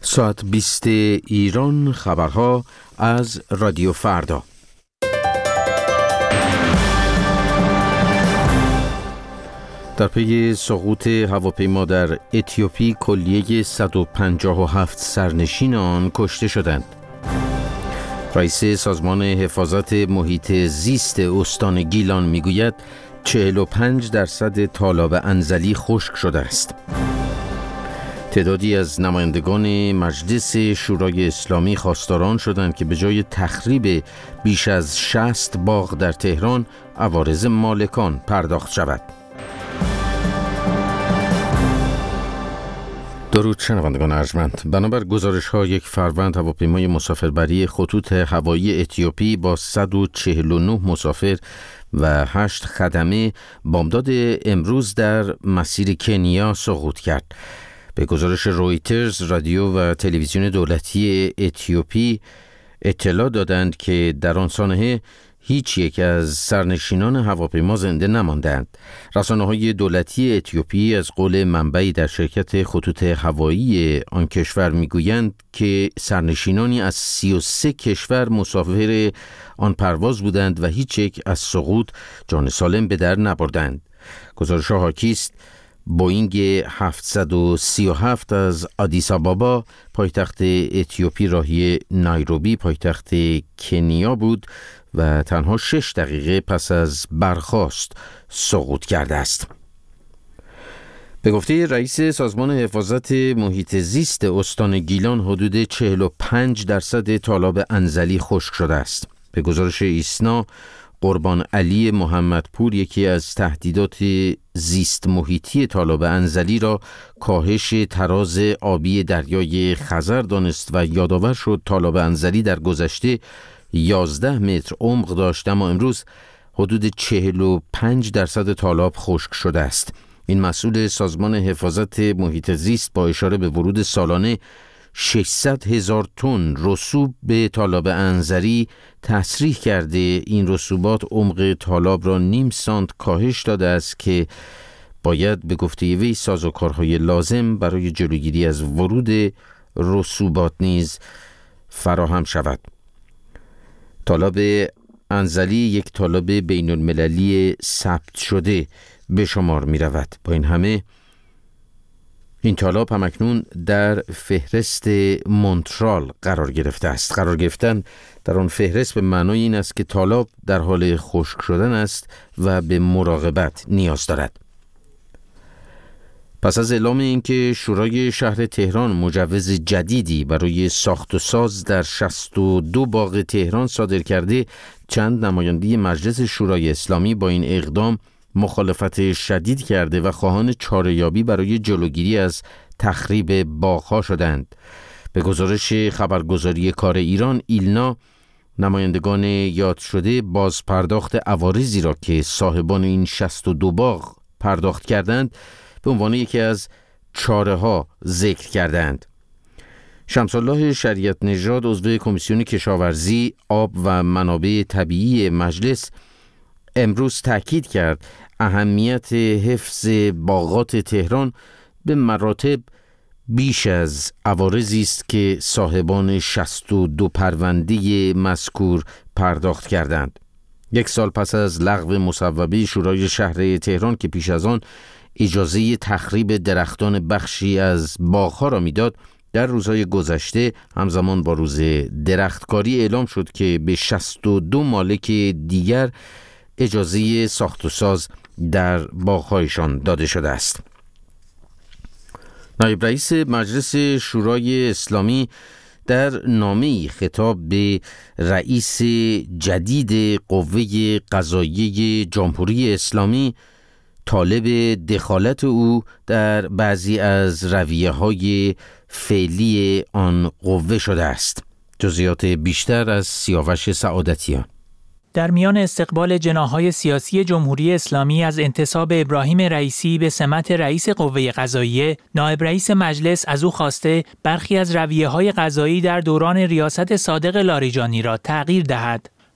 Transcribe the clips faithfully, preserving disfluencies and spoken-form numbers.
ساعت بیست ایران، خبرها از رادیو فردا. در پی سقوط هواپیما در اتیوپی کلیه صد و پنجاه و هفت سرنشین آن کشته شدند. رئیس سازمان حفاظت محیط زیست استان گیلان میگوید چهل و پنج درصد تالاب انزلی خشک شده است. تعدادی از نمایندگان مجلس شورای اسلامی خواستاران شدند که به جای تخریب بیش از شصت باغ در تهران عوارض مالکان پرداخت شود. درود شنوندگان ارجمند. بنابر گزارش‌ها یک فروند هواپیمای مسافربری خطوط هوایی اتیوپی با صد و چهل و نه مسافر و هشت خدمه بامداد امروز در مسیر کنیا سقوط کرد. به گزارش رویترز، رادیو و تلویزیون دولتی اتیوپی اطلاع دادند که در آن سانحه هیچ یک از سرنشینان هواپیما زنده نماندند. رسانه‌های دولتی اتیوپی از قول منبعی در شرکت خطوط هوایی آن کشور میگویند که سرنشینانی از سی و سه کشور مسافر آن پرواز بودند و هیچ یک از سقوط جان سالم به در نبردند. گزارش‌ها حاکی است بوئینگ هفتصد و سی و هفت از آدیس آبابا پایتخت اتیوپی راهی نایروبی پایتخت کنیا بود و تنها شش دقیقه پس از برخاست سقوط کرده است. به گفته رئیس سازمان حفاظت محیط زیست استان گیلان حدود چهل و پنج درصد تالاب انزلی خشک شده است. به گزارش ایسنا، قربان علی محمدپور یکی از تهدیدات زیست محیطی تالاب انزلی را کاهش تراز آبی دریای خزر دانست و یادآور شد تالاب انزلی در گذشته یازده متر عمق داشت، اما امروز حدود چهل و پنج درصد تالاب خشک شده است. این مسئول سازمان حفاظت محیط زیست با اشاره به ورود سالانه ششصد هزار تن رسوب به تالاب انزلی تصریح کرده این رسوبات عمق تالاب را نیم سانت کاهش داده است که باید به گفته وی سازوکارهای لازم برای جلوگیری از ورود رسوبات نیز فراهم شود. تالاب انزلی یک تالاب بین المللی ثبت شده به شمار می رود. با این همه این تالاب همکنون در فهرست مونترال قرار گرفته است. قرار گرفتن در آن فهرست به معنای این است که تالاب در حال خشک شدن است و به مراقبت نیاز دارد. پس از اعلام اینکه شورای شهر تهران مجوز جدیدی برای ساخت و ساز در شصت و دو باغ تهران صادر کرده، چند نماینده مجلس شورای اسلامی با این اقدام مخالفت شدید کرده و خواهان چاره‌یابی برای جلوگیری از تخریب باغ‌ها شدند. به گزارش خبرگزاری کار ایران، ایلنا، نمایندگان یاد شده باز پرداخت عوارضی را که صاحبان این شصت و دو باغ پرداخت کردند به عنوان یکی از چاره‌ها ذکر کردند. شمس الله شریعت نژاد، عضو کمیسیون کشاورزی، آب و منابع طبیعی مجلس، امروز تاکید کرد اهمیت حفظ باغات تهران به مراتب بیش از عوارضی است که صاحبان شصت و دو پرونده مذکور پرداخت کردند. یک سال پس از لغو مصوبه شورای شهر تهران که پیش از آن اجازه تخریب درختان بخشی از باغ‌ها را میداد، در روزهای گذشته همزمان با روز درختکاری اعلام شد که به شصت و دو مالک دیگر اجازه ساخت و ساز در باغ‌هایشان داده شده است. نایب رئیس مجلس شورای اسلامی در نامه‌ای خطاب به رئیس جدید قوه قضاییه جمهوری اسلامی طالب دخالت او در بعضی از رویه‌های فعلی آن قوه شده است. جزئیات بیشتر از سیاوش سعادتیان. در میان استقبال جناح‌های سیاسی جمهوری اسلامی از انتصاب ابراهیم رئیسی به سمت رئیس قوه قضاییه، نایب رئیس مجلس از او خواسته برخی از رویه‌های قضایی در دوران ریاست صادق لاریجانی را تغییر دهد.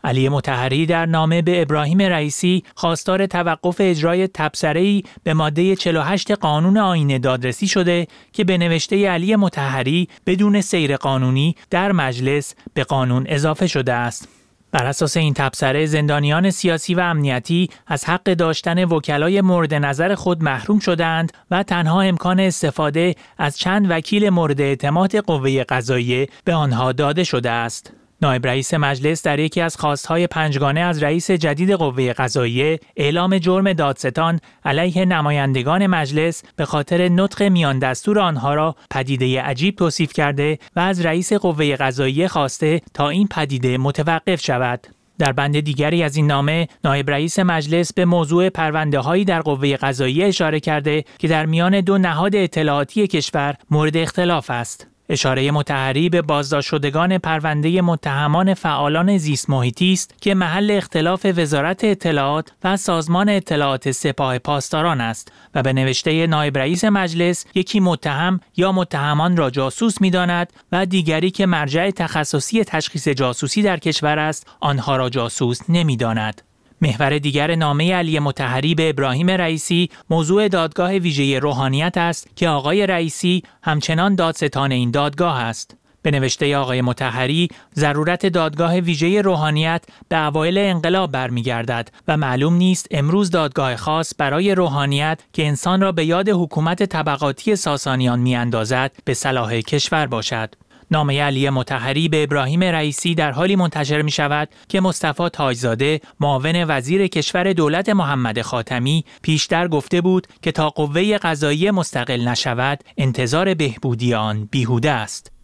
علی مطهری در نامه به ابراهیم رئیسی خواستار توقف اجرای تبصره‌ای به ماده چهل و هشت قانون آیین دادرسی شده که به نوشته علی مطهری بدون سیر قانونی در مجلس به قانون اضافه شده است. بر اساس این تبصره زندانیان سیاسی و امنیتی از حق داشتن وکلای مورد نظر خود محروم شدند و تنها امکان استفاده از چند وکیل مورد اعتماد قوه قضاییه به آنها داده شده است. نایب رئیس مجلس در یکی از خواستهای پنجگانه از رئیس جدید قوه قضاییه اعلام جرم دادستان علیه نمایندگان مجلس به خاطر نطق میان دستور آنها را پدیده عجیب توصیف کرده و از رئیس قوه قضاییه خواسته تا این پدیده متوقف شود. در بند دیگری از این نامه، نایب رئیس مجلس به موضوع پرونده‌هایی در قوه قضاییه اشاره کرده که در میان دو نهاد اطلاعاتی کشور مورد اختلاف است. اشاره مطهری به بازداشت شدگان پرونده متهمان فعالان زیست محیطی است که محل اختلاف وزارت اطلاعات و سازمان اطلاعات سپاه پاسداران است و به نوشته نایب رئیس مجلس یکی متهم یا متهمان را جاسوس می‌داند و دیگری که مرجع تخصصی تشخیص جاسوسی در کشور است آنها را جاسوس نمی‌داند. محور دیگر نامه علی مطهری به ابراهیم رئیسی موضوع دادگاه ویژه روحانیت است که آقای رئیسی همچنان دادستان این دادگاه است. به نوشته آقای مطهری، ضرورت دادگاه ویژه روحانیت به اوایل انقلاب برمیگردد و معلوم نیست امروز دادگاه خاص برای روحانیت که انسان را به یاد حکومت طبقاتی ساسانیان میاندازد به صلاح کشور باشد. نامه علی مطهری به ابراهیم رئیسی در حالی منتشر می شود که مصطفی تاجزاده معاون وزیر کشور دولت محمد خاتمی پیشتر گفته بود که تا قوه قضاییه مستقل نشود انتظار بهبودی آن بیهوده است.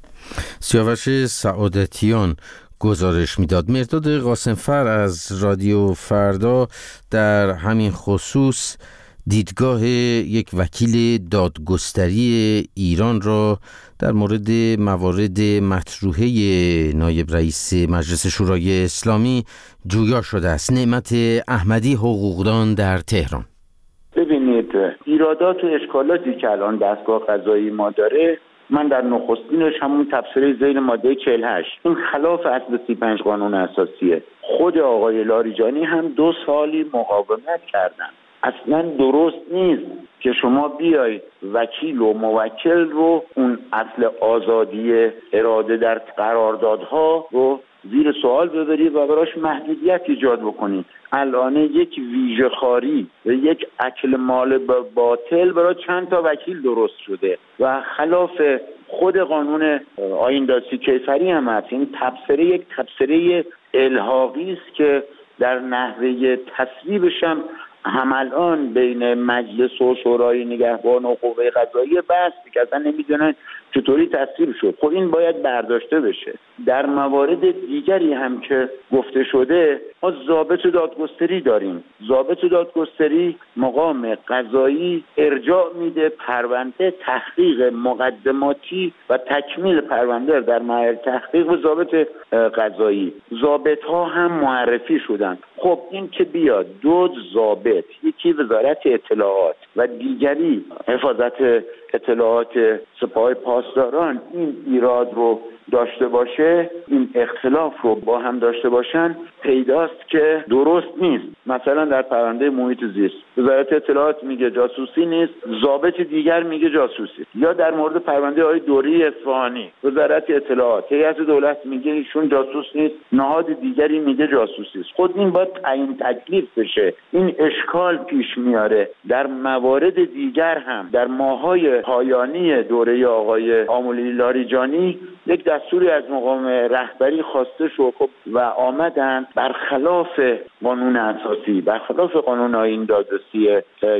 سیاوش سعادتیان گزارش میداد. مرداد قاسمفر از رادیو فردا در همین خصوص دیدگاه یک وکیل دادگستری ایران را در مورد موارد مطروحه نایب رئیس مجلس شورای اسلامی جویا شده است. نعمت احمدی، حقوقدان در تهران. ببینید، ایرادات و اشکالاتی که الان دستگاه قضایی ما داره، من در نخستینش همون تبصره ذیل ماده چهل و هشت، این خلاف اصل سی و پنج قانون اساسیه. خود آقای لاریجانی هم دو سالی مقاومت کردن. اصلا درست نیست که شما بیای وکیل و موکل رو، اون اصل آزادی اراده در قراردادها رو زیر سوال ببری و براش محدودیت ایجاد بکنی. الان یک ویژه خاری و یک اکل مال باطل برای چند تا وکیل درست شده و خلاف خود قانون آیین دادرسی کیفری هم هست. این تبصره یک تبصره الحاقی است که در نحوه تصویبش هم هم الان بین مجلس و شورای نگهبان و قوه قضاییه بحثی که اصلا نمیدونن چطوری تصویب شد. خب این باید برداشته بشه. در موارد دیگری هم که گفته شده، ما ضابط دادگستری داریم. ضابط دادگستری مقام قضایی ارجاع میده پرونده، تحقیق مقدماتی و تکمیل پرونده در محل تحقیق و ضابط قضایی. ضابط ها هم معرفی شدن. خب این که بیاد دو ضابط، یکی وزارت اطلاعات و دیگری حفاظت اطلاعات سپاه پاسداران، این ایراد رو داشته باشه، این اختلاف رو با هم داشته باشن، پیداست که درست نیست. مثلا در پرونده محیط زیست وزارت اطلاعات میگه جاسوسی نیست، ضابط دیگر میگه جاسوسی. یا در مورد پرونده آقای دوری اصفهانی وزارت اطلاعات، هیئت دولت میگه ایشون جاسوس نیست، نهاد دیگری میگه جاسوسی است. خود این باید تعیین تکلیف بشه. این اشکال پیش میاره. در موارد دیگر هم در ماهای پایانی دوره آقای آملی لاریجانی یک دستوری از مقام رهبری خواسته شد و آمدن برخلاف قانون اساسی، برخلاف قانون آیین دادرسی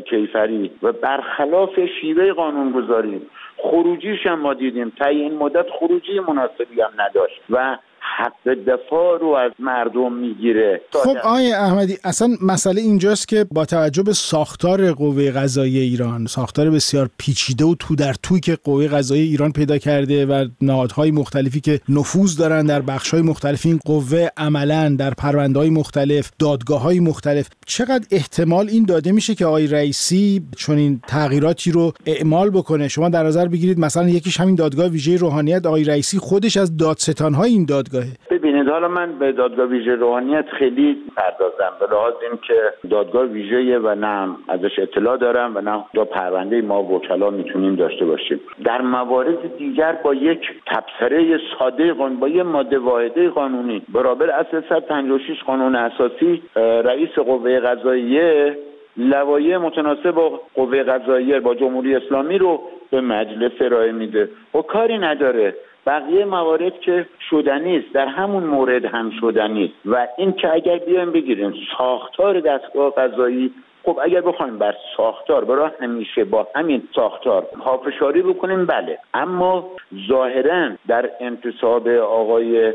کیفری و برخلاف شیوه قانونگذاری خروجیش هم ما دیدیم. تا این مدت خروجی مناسبی هم نداشت و حق دفاع رو از مردم میگیره. خب آقای احمدی، اصلا مسئله اینجاست که با توجه به ساختار قوه قضاییه ایران، ساختار بسیار پیچیده و تو در توی که قوه قضاییه ایران پیدا کرده و نهادهای مختلفی که نفوذ دارن در بخش‌های مختلف این قوه، عملاً در پرونده‌های مختلف، دادگاه‌های مختلف، چقدر احتمال این داده میشه که آقای رئیسی چون این تغییراتی رو اعمال بکنه؟ شما در نظر بگیرید مثلا یکیش همین دادگاه ویژه روحانیت، آقای رئیسی خودش از دادستان‌های این دادگاه. ببینید ببینید، حالا من به دادگاه ویژه روحانیت خیلی پردازم به لحاظ این که دادگاه ویژه و نه ازش اطلاع دارم و نه دا پرونده ما وکلا میتونیم داشته باشیم. در موارد دیگر با یک تبصره ساده قانون، با یک ماده واحده قانونی برابر اصل صد و پنجاه و شش قانون اساسی، رئیس قوه قضاییه لوایح متناسب با قوه قضاییه با جمهوری اسلامی رو به مجلس ارائه میده و کاری نداره. بقیه موارد که شدنی است در همون مورد هم شدنی است. و این که اگر بیایم بگیریم ساختار دستگاه قضایی، خب اگر بخوایم بر ساختار برای همیشه با همین ساختار پافشاری بکنیم بله، اما ظاهرا در انتصاب آقای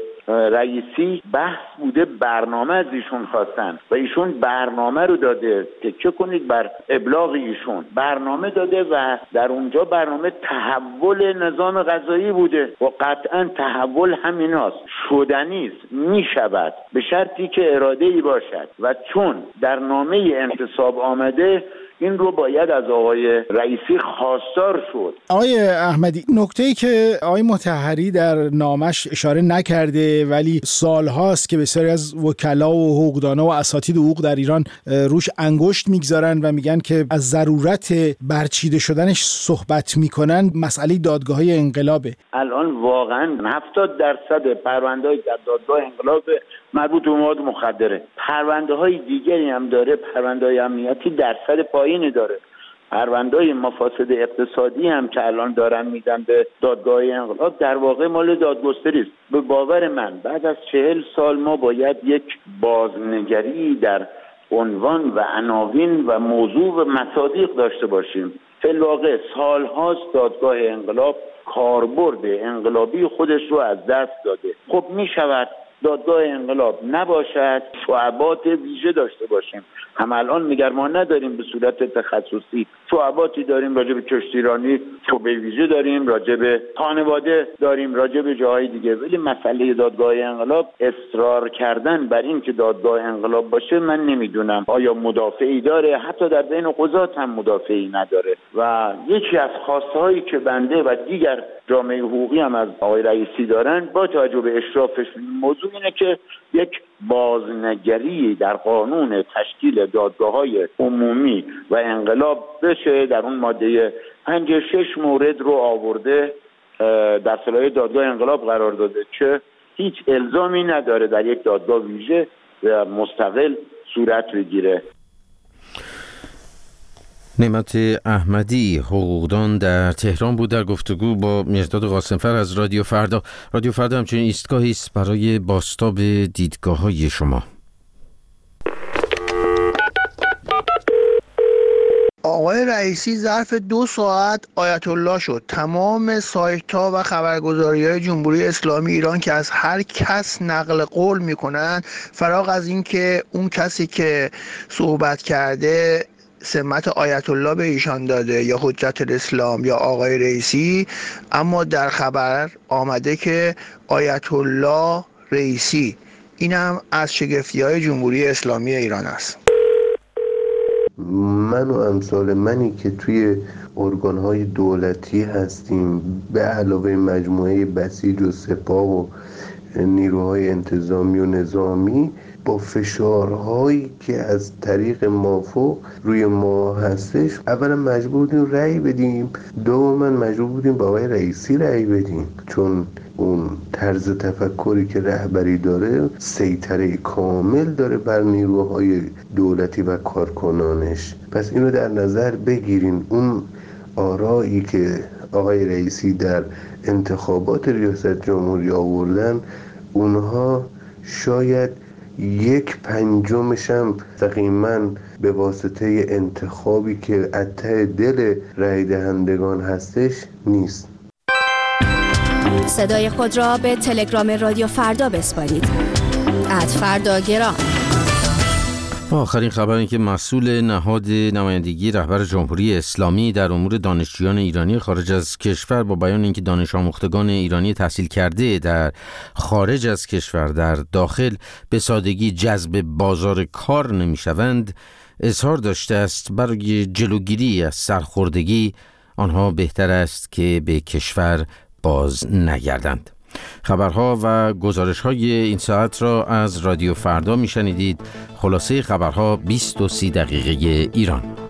رئیسی بحث بوده، برنامه از ایشون خواستن و ایشون برنامه رو داده، تکیه کنید بر ابلاغ ایشون، برنامه داده و در اونجا برنامه تحول نظام قضایی بوده و قطعا تحول همیناست، شدنی است، میشود به شرطی که اراده ای باشد و چون در نامه انتصاب آمده این رو باید از آقای رئیسی خواستار شد. آقای احمدی، نکته‌ای که آقای مطهری در نامش اشاره نکرده ولی سالهاست که بسیاری از وکلا و حقوقدانا و اساتید حقوق در ایران روش انگشت میگذارن و میگن که از ضرورت برچیده شدنش صحبت میکنن، مسئله دادگاه‌های انقلابه. الان واقعا هفتاد درصد پرونده‌های در دادگاه انقلاب مربوط به مواد مخدره. پرونده‌های دیگری هم داره، پرونده‌های امنیتی درصد پایینی داره. پرونده‌های مفاسد اقتصادی هم که الان دارن میدن به دادگاه انقلاب در واقع مال دادگستری است. به باور من بعد از چهل سال ما باید یک بازنگری در عنوان و عناوین و موضوع و مصادیق داشته باشیم. فی الواقع سال‌هاست دادگاه انقلاب کاربرد انقلابی خودش رو از دست داده. خب میشود دادگاه انقلاب نباشد، شعبات ویژه داشته باشیم. هم الان میگر ما نداریم به صورت تخصصی، شعباتی داریم راجع به کشتیرانی، شعبه ویژه داریم راجع به خانواده، داریم راجع به جاهای دیگه. ولی مسئله دادگاه انقلاب اصرار کردن بر این که دادگاه انقلاب باشه، من نمیدونم آیا مدافعی داره، حتی در بین قضات هم مدافعی نداره. و یکی از خواستهایی که بنده و دیگر جامعه حقوقی هم از آقای رئیسی دارن با توجه به اشرافش موضوع اینه که یک بازنگری در قانون تشکیل دادگاه‌های عمومی و انقلاب بشه. در اون ماده پنجاه و شش مورد رو آورده در صلاحیت دادگاه انقلاب قرار داده که هیچ الزامی نداره در یک دادگاه ویژه و مستقل صورت بگیره. نعمت احمدی حقوقدان در تهران بود در گفتگو با مرداد قاسمفر از رادیو فردا. رادیو فردا همچنین ایستگاهی است برای بازتاب دیدگاه‌های شما. آقای رئیسی ظرف دو ساعت آیت الله شد. تمام سایت‌ها و خبرگزاری‌های جمهوری اسلامی ایران که از هر کس نقل قول می‌کنن، فراغ از این که اون کسی که صحبت کرده سمت آیت الله به ایشان داده یا حجت الاسلام یا آقای رئیسی، اما در خبر آمده که آیت الله رئیسی. اینم از شگفتی‌های جمهوری اسلامی ایران است. من و امثال منی که توی ارگان‌های دولتی هستیم، به علاوه مجموعه بسیج و سپاه و نیروهای انتظامی و نظامی، با فشارهایی که از طریق مافوق روی ما هستش، اولا مجبور بودیم رأی بدیم، دوما مجبور بودیم با آقای رئیسی رأی بدیم، چون اون طرز تفکری که رهبری داره سیطره کامل داره بر نیروهای دولتی و کارکنانش. پس اینو در نظر بگیرین. اون آرایی که آقای رئیسی در انتخابات ریاست جمهوری آوردن، اونها شاید یک پنجمش هم مستقیما به واسطه انتخابی که از ته دل رای دهندگان هستش نیست. صدای خود را به تلگرام رادیو فردا بسپارید. ات فردا گرام. آخرین خبر این که مسئول نهاد نمایندگی رهبر جمهوری اسلامی در امور دانشجویان ایرانی خارج از کشور با بیان اینکه دانش آموختگان ایرانی تحصیل کرده در خارج از کشور در داخل به سادگی جذب بازار کار نمیشوند، اظهار داشته است برای جلوگیری از سرخوردگی آنها بهتر است که به کشور باز نگردند. خبرها و گزارش‌های این ساعت را از رادیو فردا می‌شنیدید. خلاصه خبرها بیست و سی دقیقه ایران.